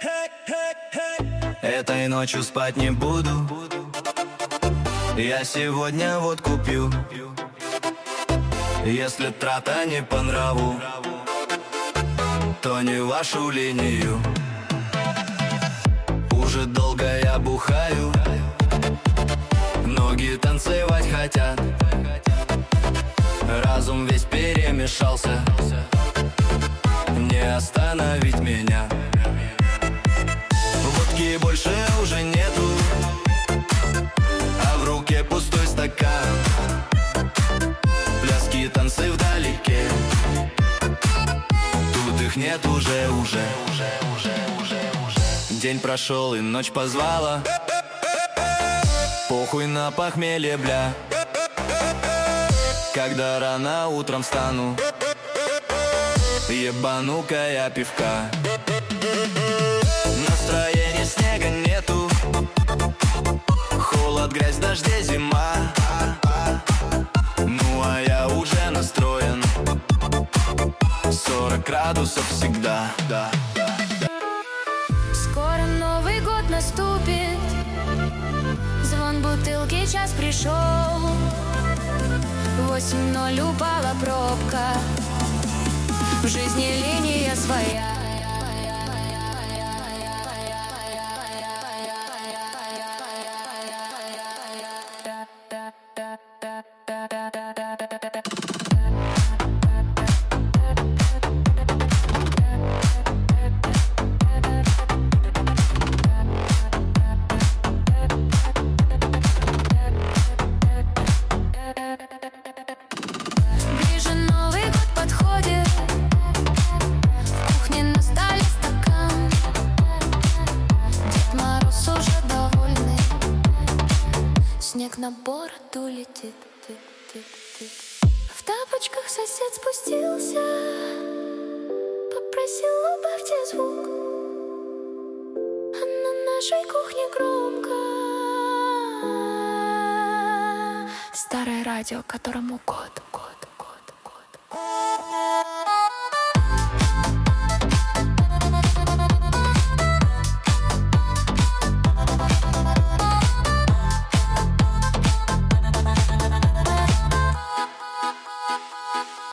Этой ночью спать не буду. Я сегодня водку пью. Если трата не по нраву, то не вашу линию. Уже долго я бухаю, ноги танцевать хотят. Разум весь перемешался, не остановить меня. Водки больше уже нету, а в руке пустой стакан. Пляски, танцы вдалеке, тут их нет уже. День прошел и ночь позвала, похуй на похмелье, бля. Когда рано утром встану, ебану-ка я пивка. Настроения снега нету, холод, грязь, дождей, зима. Ну а я уже настроен, 40 градусов всегда, да. Скоро Новый год наступит, звон бутылки, час пришел. 8:0 упала пробка, в жизни линия своя. Снег на бороду летит. В тапочках сосед спустился, попросил: убавьте звук. А на нашей кухне громко старое радио, которому год.